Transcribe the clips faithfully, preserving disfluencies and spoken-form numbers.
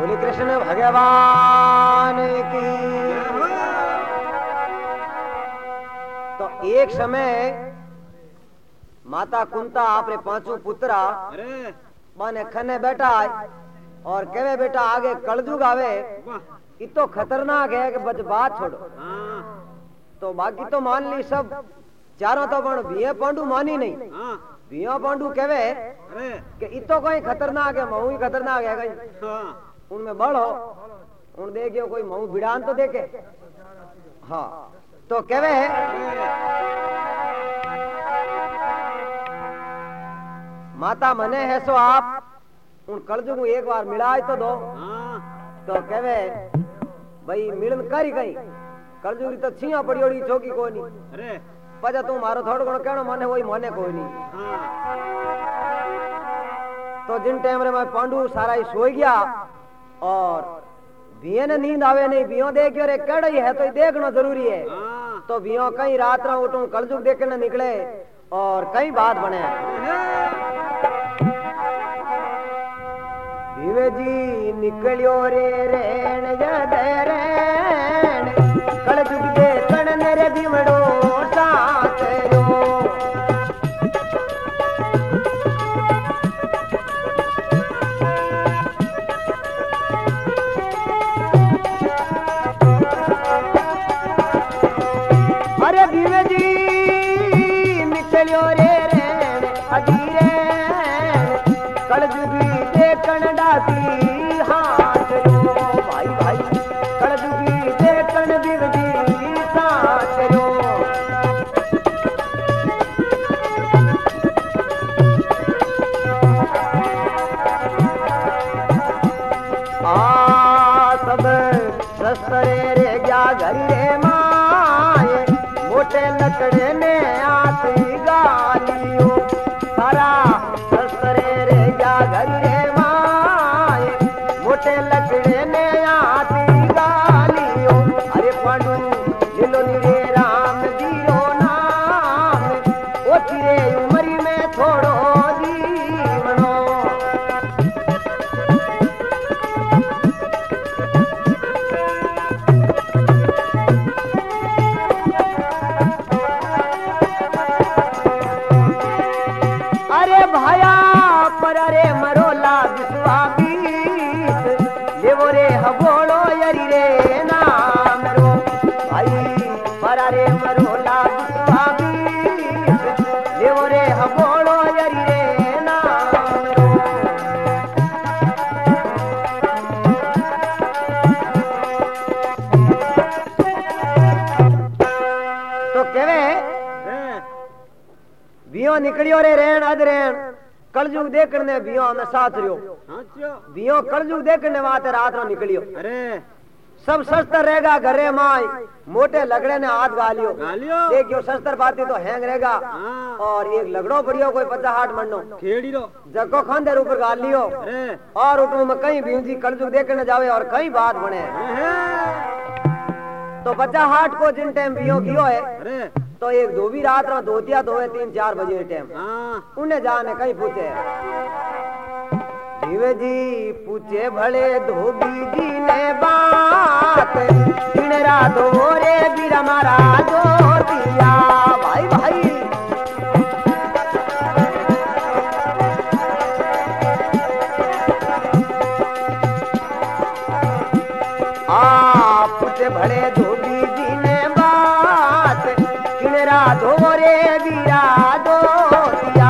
बोले कृष्ण भगवान की। तो एक समय माता कुंता आपरे पांचों पुत्रा माने खने बैठा और कहे बेटा आगे कलयुग आवे इतो खतरनाक है कि बच बात छोड़ो। तो बाकी तो मान ली सब चारों तो पण बिया पांडु मानी नहीं। बिया पांडु कहे कि इतो कोई खतरनाक है, महू ही खतरनाक है कहीं उनमें बड़ हो उन देखियो कोई महू बिड़ान तो देखे। हाँ तो कहे माता मने है सो आप उन कलजुग में एक बार मिलाए तो दो। तो कहे भाई मिलन करी गई कलजुग तो छिया पड़ियोड़ी चौकी कोई नहीं पजा तू मारो थोड़ा घणो कहनो माने वही माने कोई नहीं। तो जिन टाइम रे मैं पांडु सारा ही सोई गया और बिये ने नींद आवे नहीं बियो देखियो रे केड़ा ही है तो देखना जरूरी है। तो बियो कई रात रा उठूं कलजुग देखने निकले और कई बात बने। भीवे जी निकलियो रे रेण जद रेण कलजुग देखण मेरे भीमड़ो साथ रो। अरे भीवे जी निकलियो रे रेण अधीरे कलजुग देखण डाती हाथ रो। भाई भाई कलजुगी देखण बिगड़ी साथ रो। आ सब सस्तरे रे गया घर रे माए मोटे लकड़े ने आती गालियो सारा सस्तरे रे गया घर रे मोटे लकड़े ने आती गालियो। अरे पांडु लीलो नीरे राम जीरो नाम ओ तेरे उमरी में थोड़ो जीवनो। अरे भाया पर अरे मरोला विश्वा रे हबोड़ो यरी रे नाम रो। भाई परा रे मरोला देवो रे हबोड़ो यरी रे नाम रो। तो केवे बियो निकलियो रे रेण अद रेण कलजुग देखने बियो हमें साथ रियो। बियो कलजुग देखने वाते रात रो निकलियो। अरे सब शस्त्र रहेगा घरे माई मोटे लगड़े ने हाथ गालियो देखियो शस्त्र पाती तो हैंग रहेगा। और एक लगड़ो पड़ियो कोई पचास हाथ मरनो खेड़ी रो जको खांदे ऊपर गाल लियो और उठू में कहीं भीमजी कलजुग देखने जावे और कई बात बने। तो पचास हाथ को जिन टाइम बियो कियो है तो एक धोबी रात में धोतिया धोए तीन चार बजे टाइम उन्हें जाने कहीं पूछे भीवे जी पूछे भले धोबी जी ने बात किणरा धोरे बीरा मारा धोतिया। भाई भाई आ पूछे भले धोबी जी ने बात किणरा धोरे बीरा धोतिया।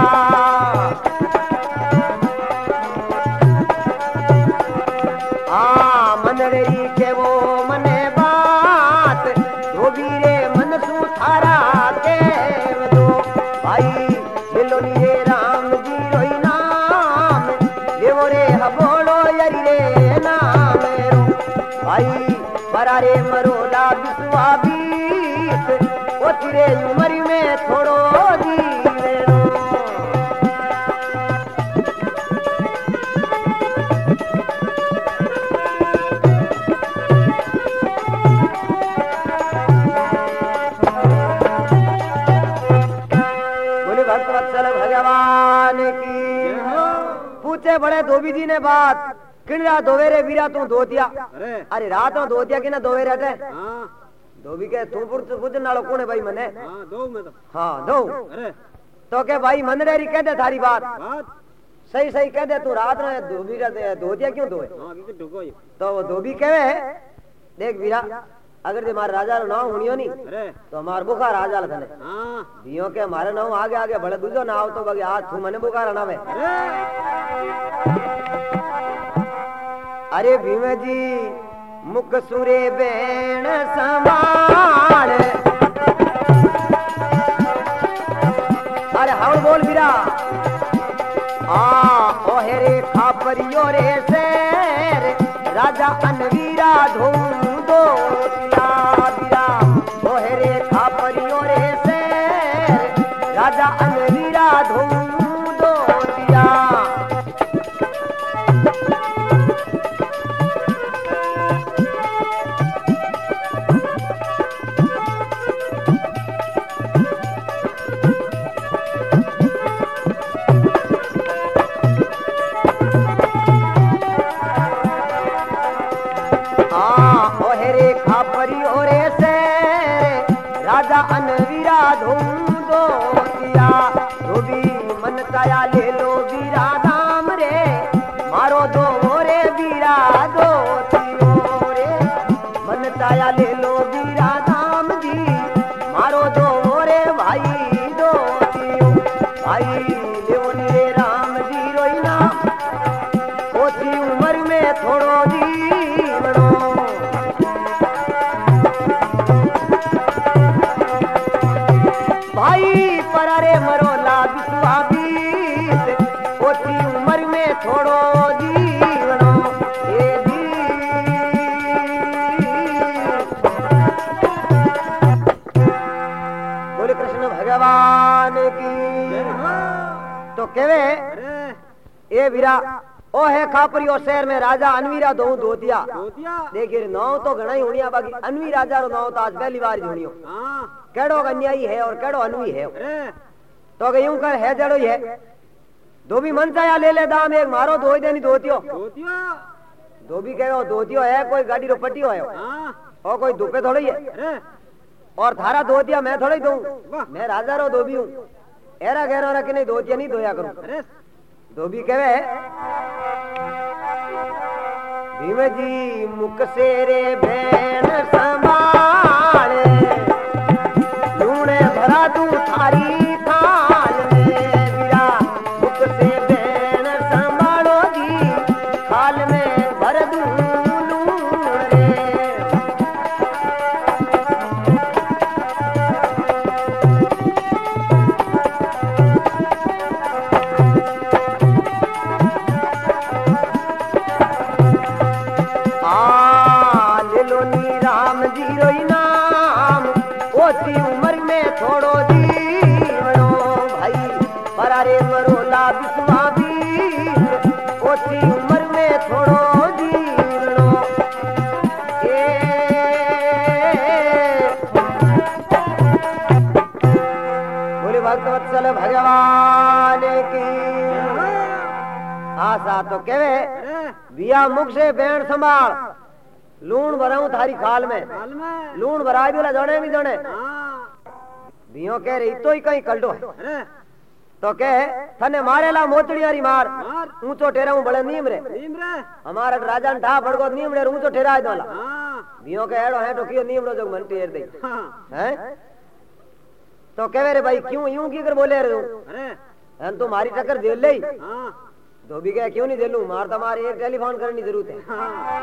आ मनरेरी के वो मने बात धोबी रे मन सु थारा के दो। भाई लीलो नीरे राम जी रोई नाम देवो रे हबोड़ो यरी रे नाम रो। भाई परा रे मरोला बिसवा बीत ओ तेरे उमरी में थोड़ो जीवे रो। बोले भक्तवत्सल भगवान की। पूछे बड़े धोबी जी ने बात किणरा दोवेरे वीरा तू धोतिया अरे अरे रात में धोतिया कि ना दोवेरे हटे हां धोबी के तू पुर बुझ नालो कौन है भाई मने हां दो में तो हां दो अरे तो के भाई मनरेरी कह दे थारी बात बात सही सही कह दे तू रात में धोबी का धोतिया क्यों धोए हां की ढुको ये तो वो धोबी कहे देख वीरा अगर जे मारे राजा रो नाम हुनियो नी अरे तो मार बुखार राजा लथने हां दियो के मारे नाम आगे आगे बड़े दूजो ना आव तो बगे आज तू मने बुखार ना में अरे भीम जी मुख सुरे बेण समान अरे हाउ बोल वीरा आ ओहे रे खापरियो रे शेर राजा अनवीरा धूम दो वीरा ओहे रे खापरियो रे शेर राजा अनवीरा धूम दो दिया राजा अनवीरा धूम दो दिया धोबी मन काया ले लो वीरा दाम रे मारो दो रे वीरा दो रे मन काया ले लो वीरा दाम जी मारो दो रे भाई दो भाई देवनी रे राम जी रोई नाम ओसी उम्र में थोड़ो जीवनो भाई परारे मरोला बिसुआ बीत ओसी उम्र में थोड़ो जीवनो ए जी बोले कृष्ण भगवान की तो केवे ए वीरा ओ है खापरी ओ शहर में राजा अनवीरा दो धोतिया धोतिया देखिए नाव तो घणा ही होनिया बाकी अनवी राजा रो नाव तो आज पहली बार होनियो हां केड़ो अन्यायी है और केड़ो अनवी है अरे तो के यूं कर है जड़ो ही है धोबी मन चाया ले ले दाम एक मारो धोई देनी धोतियो धोतिया धोबी कहो धोतियो है कोई गाड़ी रो पट्टियो है हां और कोई धुपे थोड़ी है अरे और थारा धोतिया मैं थोड़ी दूं मैं राजा रो धोबी हूं एरा गहरा रख नहीं धोतिया नहीं धोया करूं अरे धोबी कहे भीम जी मुख से रे भेण संभाले लूणे भरा दूं थारी थाल में वीरा मुख से भेण संभालो जी थाल में भर दूं लूण रे आ ले लो नी राम जी रोई नाम ओसी उम्र में थोड़ो जीवनो भाई परारे मरोला बिस्वा बीर ओसी उम्र में थोड़ो जीवनो ए बोले भक्त वत्सल भगवान की आशा तो केवे बिया मुख से बैण संभाल लूण भराऊं थारी खाल में हाल में लूण भरा दिला जने भी जने हां बियो कह रही तो ही कहीं कल्डो है अरे तो कह थने मारेला मोचड़ियारी मार मार ऊंचो ठेराऊं बड़े नीम रे नीम रे हमारा राजा ने ठा भड़को नीम रे ऊंचो ठेरा दोला हां बियो के एड़ो है तो कियो नीम रो जो मन टेर दे हां हैं तो कहवे रे भाई क्यों यूं की कर बोले रे तू अरे हम तो मारी टक्कर दे ले हां धोबी कह क्यों नहीं दे लूं मार तुम्हारे एक टेलीफोन करने की जरूरत है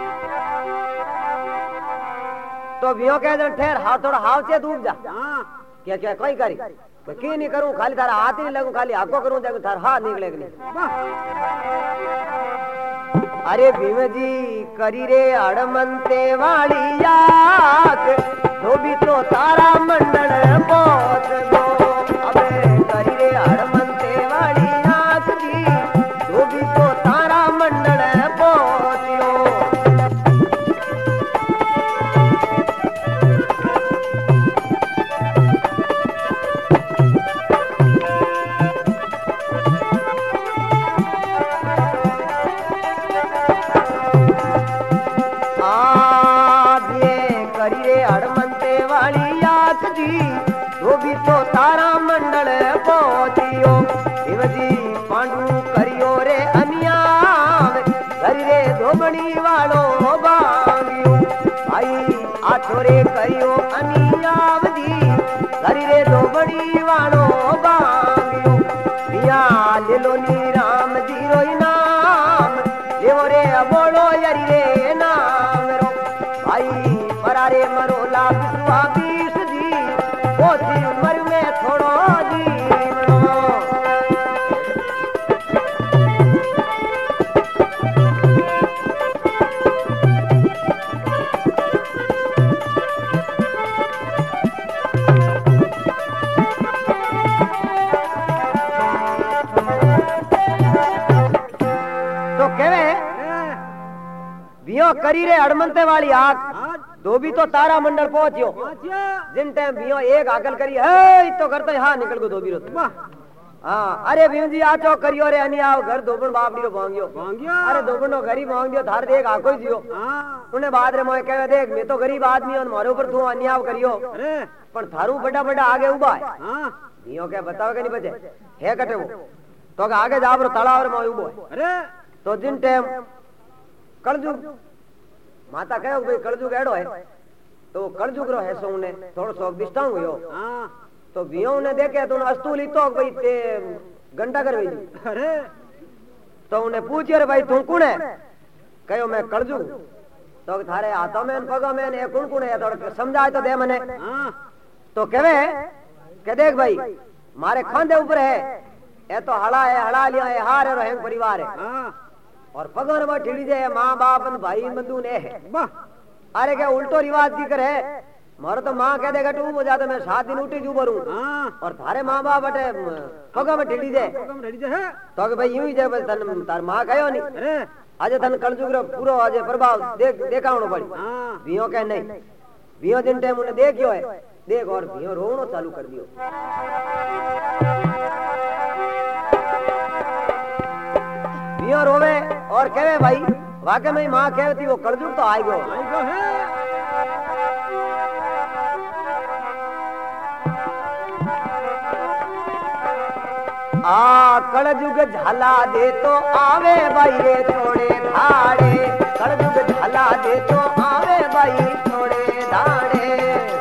तो बियो कह दे ठहर हाथ थोड़ा हाथ से डूब जा हां क्या क्या कोई करी तो की नहीं करूं खाली थारा हाथ ही नहीं लगूं खाली आपको करूं जाके थारा हाथ निकले कि नहीं अरे भीम जी करी रे अड़मनते वाली याक धोबी तो तारा मंडल बहुत गो अबे करी रे अड़मनते वाली याक जी धोबी तो तारा मंडल बहुत यो दोबड़ी वालो बांगियो भाई आठोरे करियो अनियावदी हरी रे दोबड़ी वालो बांगियो पिया ले लो नी राम जीरो नाम लेवो रे बोलो हरी रे नाम रो भाई परारे मरोला बिसवा बीस दी ओथी उम्र में थोड़ो दी करी रे हड़मंते वाली आग धोबी तो तारा मंडल पहुंचियो जिन टाइम बियो एक आकल करी है तो घर तो यहाँ निकल गो धोबी रो हाँ अरे भीम जी आचो करियो रे अनि आओ घर धोबन बापड़ी रो भांगियो अरे धोबन नो गरीब मांगियो थार देख आको जियो उन्हें बाद रे मोए कहे देख मैं तो गरीब आदमी हूं मारे ऊपर तू अन्याय करियो पर थारू बड़ा बड़ा आगे उबा है बियो के बताओ के नहीं बचे है कटे वो तो आगे जाब रो तालाब रे मोए उबो अरे तो जिन टाइम कलजुग माता कहो भाई कलजुग एड़ो है तो कलजुग रो है सो ने थोड़ो सो दिष्टांग हुयो हां तो बियो ने देखे तो अस्तु लीतो भाई ते घंटा कर वेजी अरे तो उन्हें पूछियो रे भाई तू कौन है कहो मैं कलजुग तो थारे हाथों में पगों में ए कौन कौन है थोड़ा समझाए तो दे मने हां तो कहवे के देख भाई मारे खांदे ऊपर है ए तो हड़ा है हड़ा लिया है हार है रो परिवार है हां और पगन में ठिड़ी जाए माँ बाप भाई बंधु ने है अरे क्या उल्टो रिवाज की करे मारो तो माँ कह देगा तू हो जाता मैं सात दिन उठी जू भरू और थारे माँ बाप बटे पगा में ठिड़ी जाए तो भाई यूं ही जाए तन तार माँ कहो नहीं आज तन कलजुग रो पूरो आज प्रभाव देख देखा पड़ी बियो कह नहीं बियो दिन टाइम उन्हें देखियो है देख और बियो रोनो चालू कर दियो बियो रोवे और कहे भाई वाकई में माँ कहती वो कलजुग तो आएगो आएगो है आ कलजुग झाला दे तो आवे भाई रे छोड़े धाड़े कलजुग झाला दे तो आवे भाई छोड़े धाड़े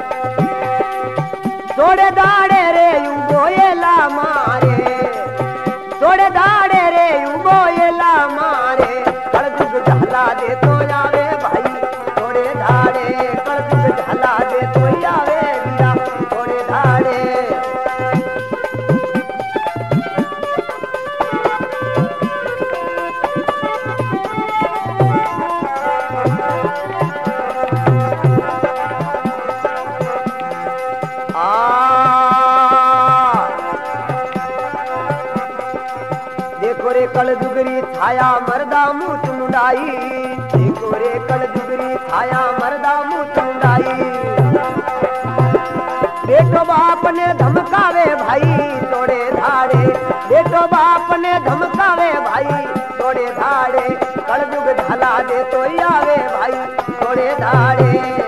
छोड़े धाड़े रे यूं गोयला मारे छोड़े धाड़े रे यूं गोयला मारे कलजुग झाला दे तो आवे भाई छोड़े धाड़े कलजुग झाला दे तो आवे वीरा छोड़े धाड़े कलजुगरी छाया मरदा मुँह मुंडाई देखो रे कलजुगरी छाया मरदा मुँह मुंडाई बेटो बाप ने धमकावे भाई तोड़े धाड़े बेटो बाप ने धमकावे भाई तोड़े धाड़े कलजुग झाला दे तो आवे भाई तोड़े धाड़े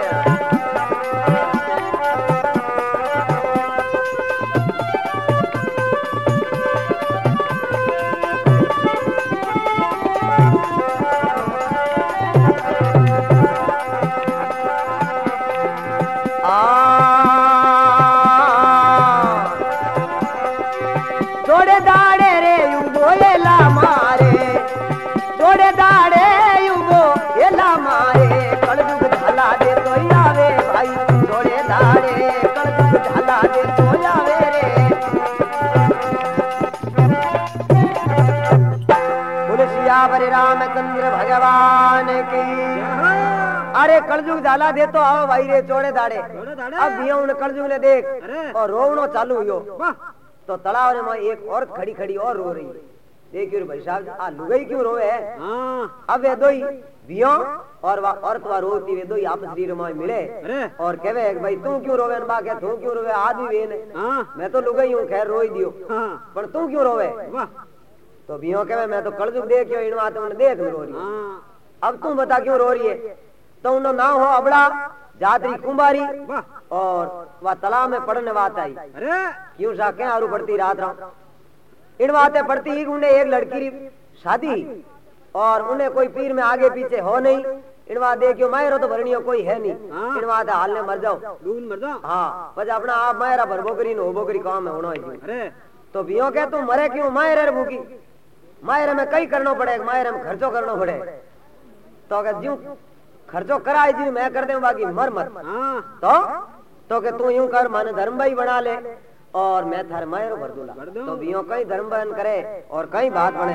रामचंद्र भगवान की अरे कलजुग झाला दे तो आओ भाई रे चोड़े दाड़े अब ये उन कलजुग ने देख और रोवनो चालू हुयो तो तालाब में एक और खड़ी खड़ी और रो रही देखियो भाई साहब आ लुगाई क्यों रोवे है अब ये दोई बियो और वा औरत वा रोती वे दोई आपस रीर में मिले और कहवे भाई तू क्यों रोवे बा के तू क्यों रोवे आदमी वेन मैं तो लुगाई हूं खैर रोई दियो पर तू क्यों रोवे तो बियो कहे मैं तो कलजुग देखियो इनवा तो उन्हें देख रो रही अब तुम बता क्यों रो रही है तो उन्होंने ना हो अबड़ा जातरी कुंभारी और वह तालाब में पढ़ने बात आई क्यों सा क्या आरू पढ़ती रात रात इन बातें पढ़ती ही उन्हें एक लड़की शादी और उन्हें कोई पीर में आगे पीछे हो नहीं। इनवा देखियो मायरो तो भरनियो कोई है नहीं। हाँ। इनवा तो हाल ने मर जाओ डून मर जाओ। हाँ बस अपना आप मायरा भरबो करी होबो करी काम है होना है। अरे तो बियो के तू मरे क्यों मायरे भूखी मायरे में कई करना पड़े मायरे में खर्चो करना पड़े तो अगर ज्यों खर्चो कराए जी मैं कर दे बाकी मर मत। हाँ तो तो के तू यूं कर माने धर्म भाई बना ले और मैं थारे मायरो भर दूला। भर दो। तो बियो कई धर्म बन करे और कई बात बने।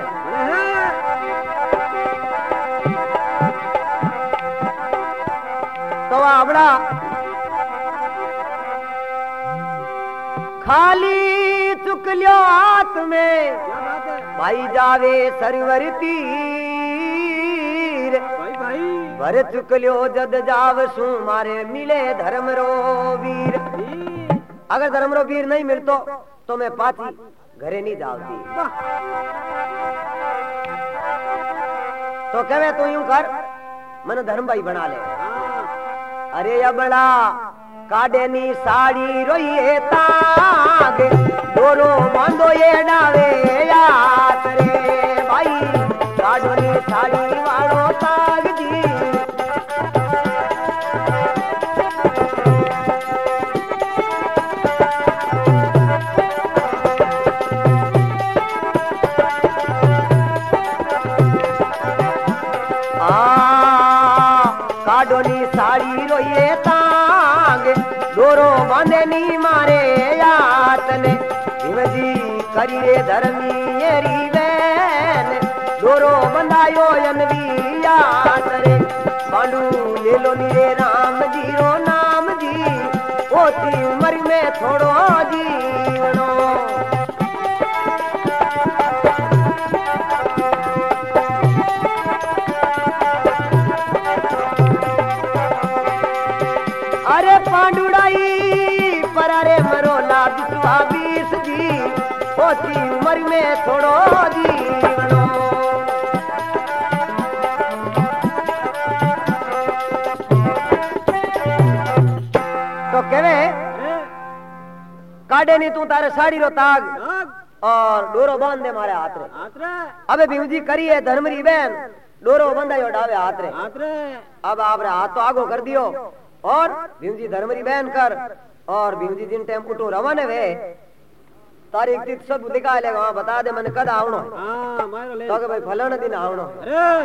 तो आपड़ा खाली चुक लियो हाथ में क्या बात है भाई जावे सरवर तीर भाई भाई भर चुक लियो जद जाव सु मारे मिले धर्म रो वीर। अगर धर्म रो वीर नहीं मिलतो तो मैं पाची घरे नहीं जावती। तो कहे तू यूं कर मन धर्म भाई बना ले। अरे अबड़ा काडेनी साड़ी रोइए ताग दोरो बांधो ये डावे याद रे भाई काडोनी साड़ी वालो ताग जी। काडोनी साड़ी रोइए तांग दोरो बांधे नी मारे यातने भीमजी करी रे धर्मी येरी बैन दोरो बंधायो यनवी यात रे बांडू ले लो नी रे राम जी रो नाम जी ओती उम्र में थोड़ो जीवनो। अरे पांडुड़ाई परारे मरोला बिचवा बीस जी ओती उम्र में थोड़ो जीवनो। तो कहवे काटे नहीं तू तारे साड़ी रो ताग और डोरो बांध दे मारे हाथ रे। अबे भीमजी करी है धर्मरी बहन डोरो बंधायो डावे हाथ रे। अब आप रे हाथ तो आगो कर दियो और भीमजी धर्मरी बहन कर और भीमजी जिन टाइम उठो रवाने वे तारीख तीत सब दिखा लेगा वहां बता दे मैंने कद आवनो है। तो के भाई फलाना दिन आवनो है।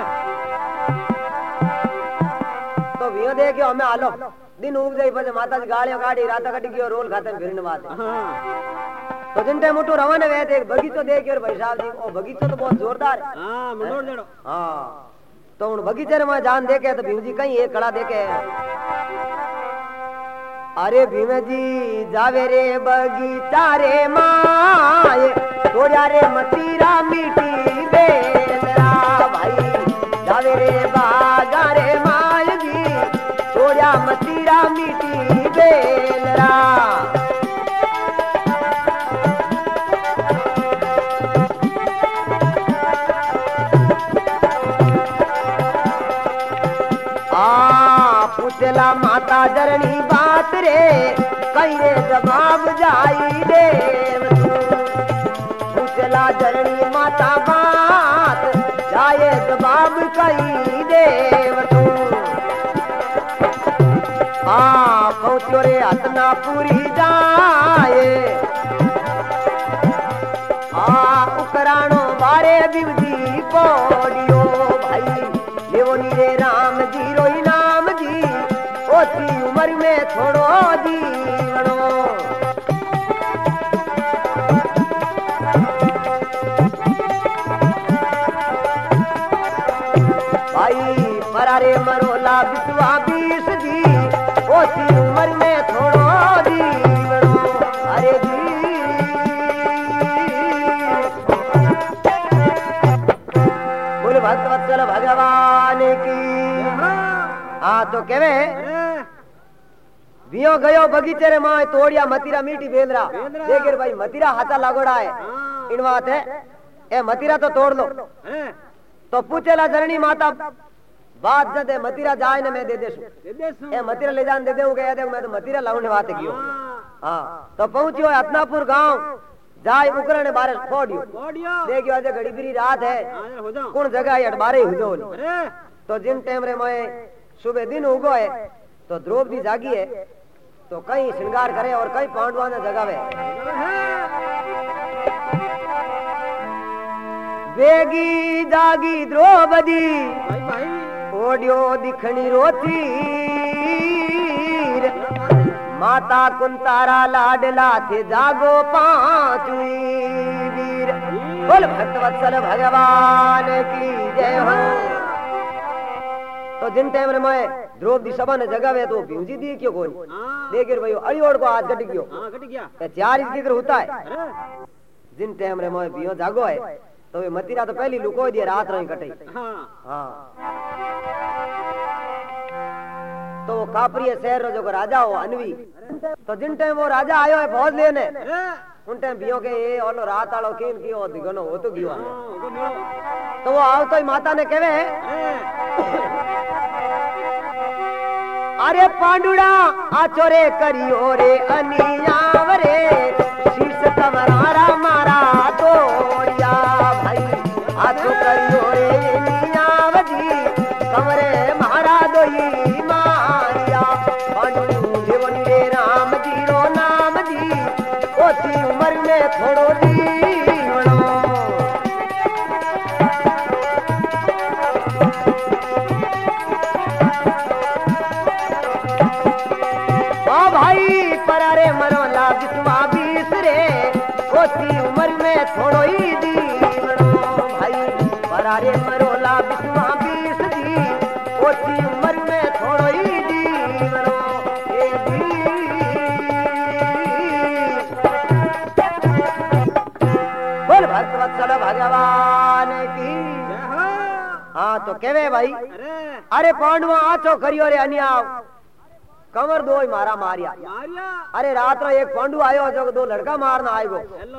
तो भीम देखियो हमें आलो दिन उग जाई पछे माता जी गाड़ियों काढ़ी रात काटी गयो रोल खाते फिरने बात। तो जिन टाइम उठो रवाने वे देख बगीचो देखियो भाई साहब जी ओ बगीचो तो बहुत जोरदार है। हां मनोर जड़ो हां तो उन बगीचे में जान देखे तो भीमजी कहीं एक कड़ा देखे। अरे भीम जी जावे रे बगीचा रे माए थोड़ा रे मतीरा मीठी बेलरा भाई जावे रे बागा रे माए जी थोड़ा मतीरा मीठी बेलरा। पूछला माता जरनी बात रे कई रे जवाब जाई देव पूछला जरनी माता बात जाए जवाब कई देव तू। आ पहुंचो रे अतना पूरी जाए आ उकराणो बारे बिवजी पोडियो भाई लेवनी रे राम जी रोई नाम जी ओती उम्र में थोड़ो जीवनो। भाई परारे मरोला बिचवा बीस जी ओती उम्र में थोड़ो जीवनो। अरे जी बोल भक्त वत्सल भगवान की। हाँ तो केवे बियो गयो बगीचे रे मां तोड़िया मतीरा मीठी बेलरा देख रे भाई मतीरा हाथा लागोड़ा है इन बात है ए मतीरा तो तोड़ लो। तो पूछेला जरनी माता बात जदे मतीरा जाए ने मैं दे देसू ए मतीरा ले जान दे देऊ गया देख मैं तो मतीरा लाउने बात कियो। हां तो पहुंचियो अतनापुर गांव जाय उकरने बारे फोड़ियो देखियो आज घड़ी बिरी रात है कौन जगह है बारे हो जो तो जिन टाइम रे मैं सुबह दिन उगो है तो द्रौपदी जागी है तो कई श्रृंगार करे और कई पांडवा ने जगावे बेगी जागी द्रौपदी ओडियो दिखनी रोती माता कुंतारा लाडला थे जागो पांचवी वीर बोल भक्तवत्सल भगवान की जय हो। तो जिन टाइम रे मैं द्रौपदी सभा ने जगावे तो भीमजी दी क्यों कोई देखिए भाई अड़ियोड़ को आज गट गयो हां गट गया चार इसकी तरह होता है जिन टाइम रे मैं बियो जागो है तो वे मतीरा तो पहली लुको दिए रात रही कटे हां हां तो वो कापरी शहर जो राजा हो अनवी तो जिन टाइम वो राजा आयो है फौज लेने उन टाइम बियो के ये ओलो रात आलो केन की ओ दिगनो वो तो गियो तो वो आओ तो माता ने कहवे अरे पांडुड़ा आचोरे करियो रे अनियावरे शीश कमरारा मारा तोड़िया भाई आचो करियो रे अनियावजी कमरे मारा दोई मारिया पांडु देवनी रे राम जी रो नाम जी ओती उम्र में थोड़ो जीवनो ओ भाई परारे मरोला बिस्वा बीस रे ओती उम्र में थोड़ो ही जीवनो भाई परारे मरोला बिस्वा बीस दी ओती उम्र में थोड़ो ही जीवनो ए बोल भक्तवत्सल भगवान की हाँ तो केवे भाई अरे पांडवा आचो करियो रे अन्याव कमर दो मारा मारिया अरे रात रो एक पांडु आयो जो दो लड़का मारना आएगो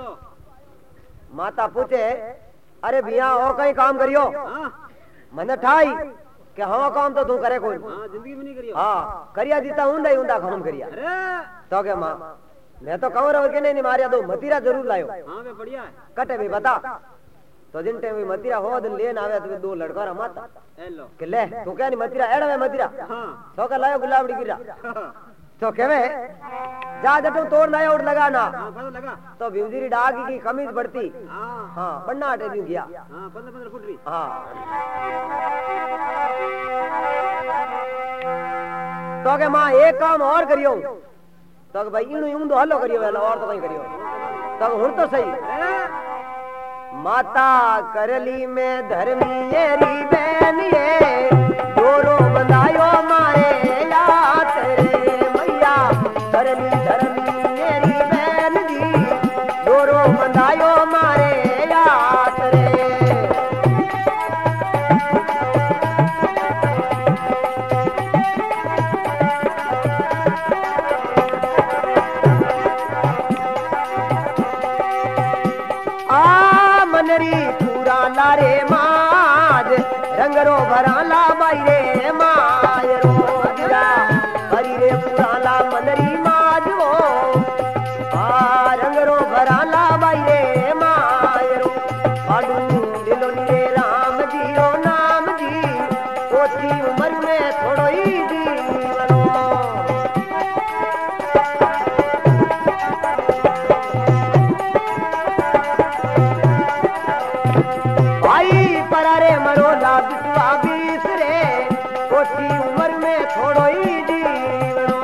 माता पूछे अरे भैया और कहीं काम करियो मैंने ठाई कि हाँ काम तो तू करे कोई जिंदगी में नहीं करियो हाँ करिया जीता ऊंदा ही ऊंदा काम करिया तो के माँ मैं तो कमर और के नहीं मारिया दो मतीरा जरूर लायो हाँ मैं बढ़िया है कटे भी बता तो जिन टाइम मतीरा हो दिन लेन आवे तो दो लड़का रा माता हेलो के ले तू क्या नहीं मतीरा एड़ा में मतीरा हां तो का लायो गुलाबड़ी गिरा तो केवे जा जटो तोड़ लायो और लगाना हां फल लगा तो भीमजी डाग की कमीज बढ़ती हां हां बन्ना हटे दी गया हां पंद्रह पंद्रह फुट री हां तो के मां एक काम और करियो तो भाई इनु यूं तो हलो करियो वेला और तो कहीं करियो तो हुन तो सही माता करली में धर्मी येरी बहन ये दोरो बंधायो मारे यात रे मैया करली धर्मी येरी बहन दी दोरो बंधायो मारे यात रे पूरा लारे माज रंगरो भराला बाईरे मायरो गिरा हरी रे पूरा ला मनरी माज वो आ रंगरो भराला बाईरे मायरो पाडू दिलो रे राम जी रो नाम जी ओती उम्र में थोड़ो ही जीवनो परारे मरोला बिस्वा बीस रे ओती उम्र में थोड़ो ही जीवनो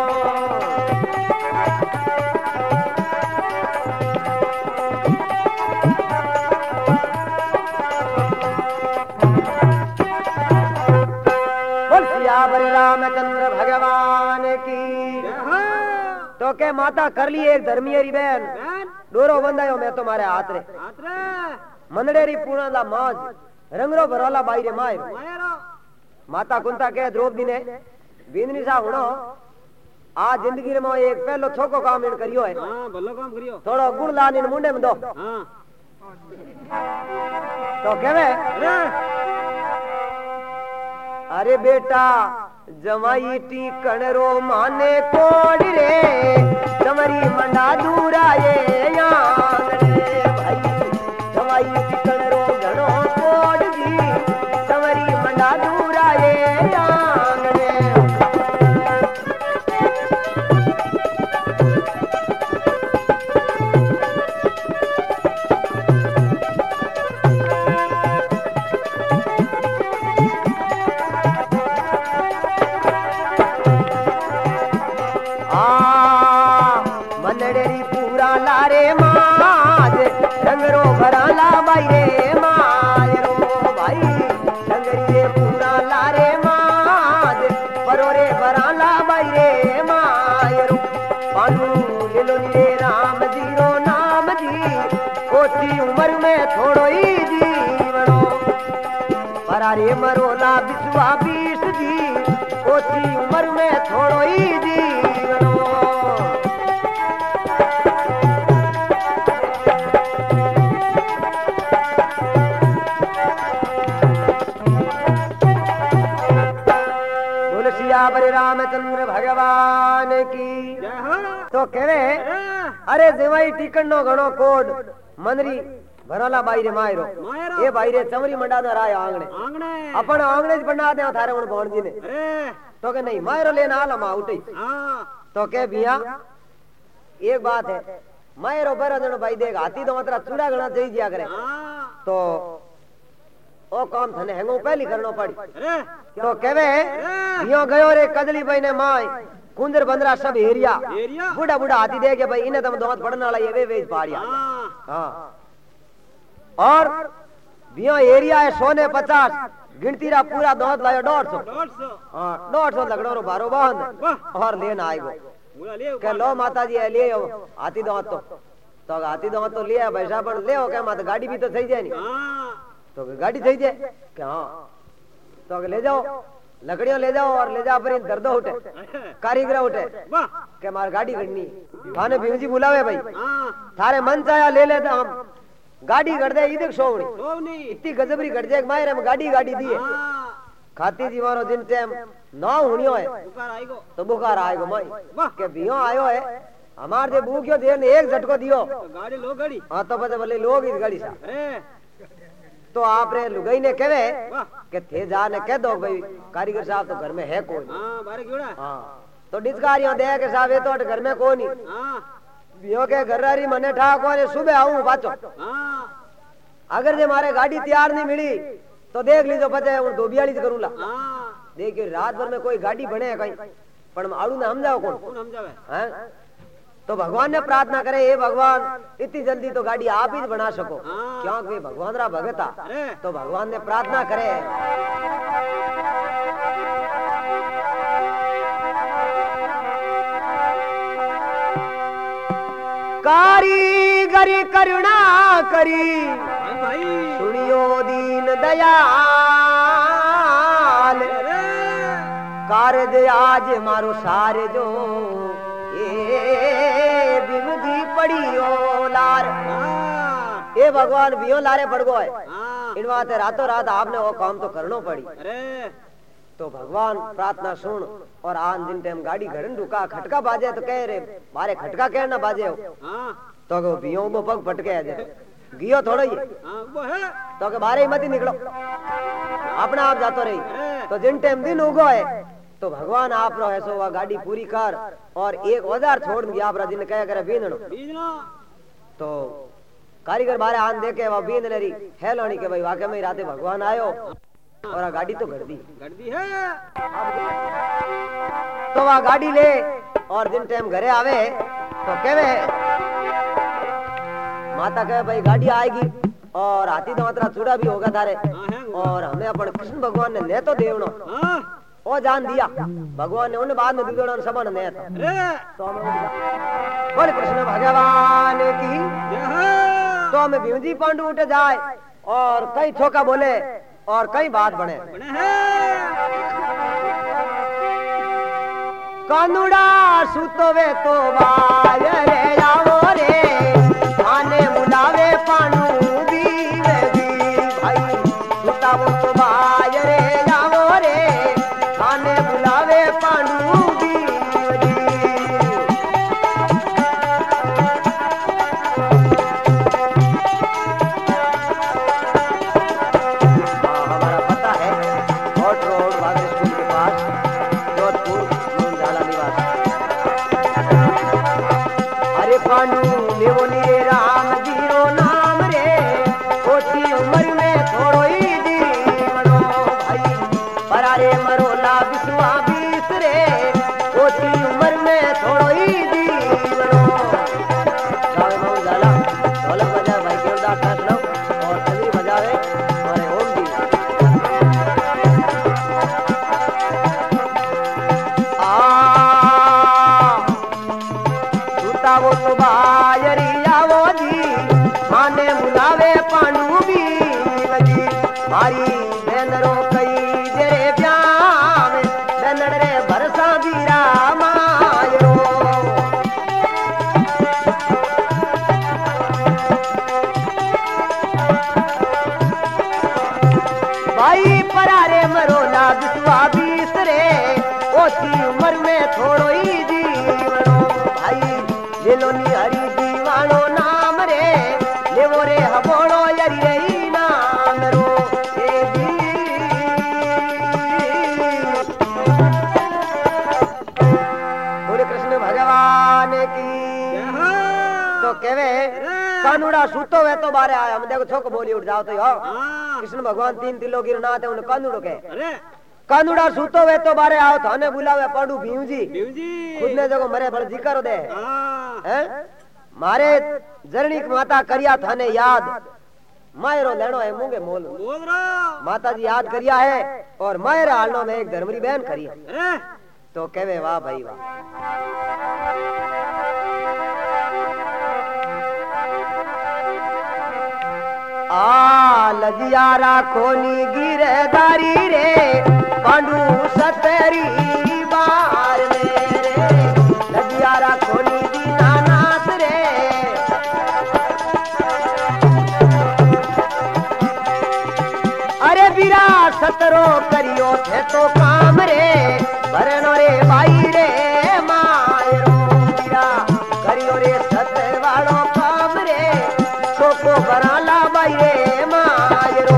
बोल सियावर रामचंद्र भगवान की तो के माता कर ली एक धर्मीयरी बहन डोरो बंधायो मैं तुम्हारे हाथ रे मंदड़ेरी पूर्णला माज रंगरो भरोला बाई रे मायर माता कुंता के द्रौपदी ने बिंदनी सा हुणो आ जिंदगी रे में एक पहलो छोको काम इन करियो है हां भलो काम करियो थोड़ो गुण लान इन मुंडे में दो हां तो केवे अरे बेटा जमाई टी कणरो माने कोड़ रे तमरी मंडा दूरा ये यान रे परारे मरोला बिस्वा बीस जी ओची उम्र में थोड़ो ही जीवनो बोले रामचंद्र भगवान की तो कहे अरे देवाई टिकट नो घणो कोड मनरी भरोला बाई रे मायरो ए बाई रे चमरी मंडा दो राय आंगणे आंगणे अपन आंगणे ज बना दे थारे उन भोण जी ने अरे तो के नहीं मायरो लेना आला मा उठी हां तो के बिया एक बात है मायरो बरदण भाई देख हाथी तो मात्रा चूड़ा गणा जई जिया करे हां तो ओ काम थने हेंगो पहली करनो पड़ी अरे तो केवे यो गयो रे कजली भाई ने माई कुंदर बंदरा सब हेरिया बुढ़ा बुढ़ा हाथी दे के भाई इने तुम दोत पड़न वाला ये वे वेज पाड़िया हां और बियो एरिया है सोने पचास गिनती रा पूरा दोत लायो डेढ़ सौ हां डेढ़ सौ लगड़ो रो बारो बांध और लेन आएगो के लो माता जी ले हाथी दोत तो तो हाथी दोत तो लिया पैसा पर ले के माता गाड़ी भी तो सही जाए नी हां तो गाड़ी सही जाए क्या हां तो ले जाओ लकड़ियों ले जाओ और ले जाओ पर दर्द उठे कारीगर उठे के मार गाड़ी करनी थाने भीमजी बुलावे भाई थारे मन चाया ले ले हम गाड़ी कर दे इधर सोवनी सोवनी इतनी गजबरी कर दे मायरे में गाड़ी गाड़ी दिए खाती जी मारो दिन टाइम ना हुनियो है बुखार आएगो तो बुखार आएगो मई के बियो आयो है हमार जे भूखियो दे ने एक झटको दियो तो गाड़ी लो गाड़ी हां तो बजे भले लोग इस गाड़ी सा तो आप रे लुगाई ने कहवे के थे जा ने कह दो भाई कारीगर साहब तो घर में है कोई हां बारे क्यों हां तो डिस्कारियों दे के साहब ये तो घर में कोई नहीं हां बियो के घरारी मने ठा कोने सुबह आऊं पाछो हां अगर जे मारे गाड़ी तैयार नहीं मिली तो देख लीजो बचे उन धोबियाली से करूला हां देखिए रात भर में कोई गाड़ी बने कहीं पण आड़ू ने समझाओ कौन कौन समझावे हैं तो भगवान ने प्रार्थना करे हे भगवान इतनी जल्दी तो गाड़ी आप ही बना सको क्योंकि भगवान रा भगता तो भगवान ने प्रार्थना करे कारीगरी करुणा करी सुनियो दीन दयाल कार्य आज मारो सारे जो ए बिमदी पड़ियो लार ए भगवान बियो लारे पड़ गो है इन बात रातों रात आपने वो काम तो करनो पड़ी अरे तो भगवान प्रार्थना सुन और आन दिन टाइम गाड़ी घड़न रुका खटका बाजे तो कह रे बारे खटका कह ना बाजे हो तो वो बियो वो पग फटके आ जाए गियो थोड़ा ही वो है तो के बारे ही मत निकलो अपना आप जातो रही तो जिन टाइम दिन उगो है तो भगवान आप रो ऐसो वा गाड़ी पूरी कर और एक औजार छोड़ दिया आप जिन कह करे बीननो बीननो तो कारीगर बारे आन देखे वा बीन नरी हेलोनी के भाई वाकई में राते भगवान आयो और गाड़ी तो गड़ दी गड़ दी है तो वह गाड़ी ले और दिन टाइम घरे आवे तो कहवे माता कहे भाई गाड़ी आएगी और हाथी तो मात्रा चूड़ा भी होगा थारे और हमें अपन कृष्ण भगवान ने ले तो देवनो ओ जान दिया भगवान ने उन बाद में दिदोड़ा सबन ने तो बोले कृष्ण भगवान की तो हमें भीमजी पांडु उठ जाए और कई ठोका बोले और कई बात बने कानुड़ा सुतोवे तो बाय रे आओ रे आने बुलावे पांडु बीवेदी भाई सुतावो तो बाय रे आओ रे आने बुलावे पांडु बीवेदी हमारा पता है हॉट रोड वाले स्कूल के पास जोधपुर झाला निवास अरे पांडु लेवो रे राम जीरो नाम रे छोटी उम्र में थोड़ो ही जीवनो भाई परारे मरोला बिस्वा बीस रे छोटी उम्र में थोड़ो ही जीवनो गावे माऊ झाला ढोलक बजावे भाई केवलदास दास लो और खजरी बजावे और ओम दी वो तो बायरिया वो जी माने बुलावे पांडु भी लगी मारी बहन रो कई परारे मरोला बिसवा बीसरे ओसी उम्र में थोड़ो ही जीवनो भाई ले लो नी हरी दीवानो नाम रे ले वो रे हबोड़ो यरी रे नाम रो ए दी बोले कृष्ण भगवान की तो केवे कानूड़ा सूतो वे तो बारे आया हम देखो छोक बोली उठ जाओ तो यो कृष्ण भगवान तीन तिलो गिरनाथ है उन्हें कानूड़ो के कानूड़ा सूतो वे तो बारे आओ थाने बुलावे पड़ू भीम जी खुद ने देखो मरे बड़ जिक्र दे हैं मारे जरणी माता करिया थाने याद मायरो लेनो है मुंगे मोल माता जी याद करिया है और मायरा हालनो में एक धर्मरी बहन करी है तो कहवे वाह भाई वाह आ लजियारा खोनी गिरदारी रे पांडू सतरी बार रे लजियारा खोनी दीनानाथ रे अरे बीरा सतरो करियो थे तो काम रे भरनो रे भाई रे मायरो बीरा करियो रे सतवाड़ो काम रे सोको बराला भाई रे मायरो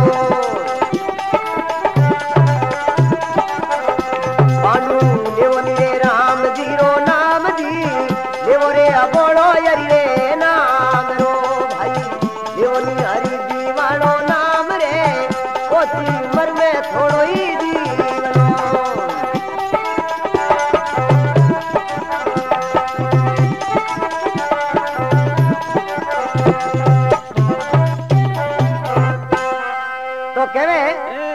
पांडू देवो रे राम जीरो नाम जी देवो रे अबोड़ो यरी रे नाम रो भाई देवो नी हरी दीवानो नाम रे ओती उम्र में थोड़ो ही जीवनो तो कहवे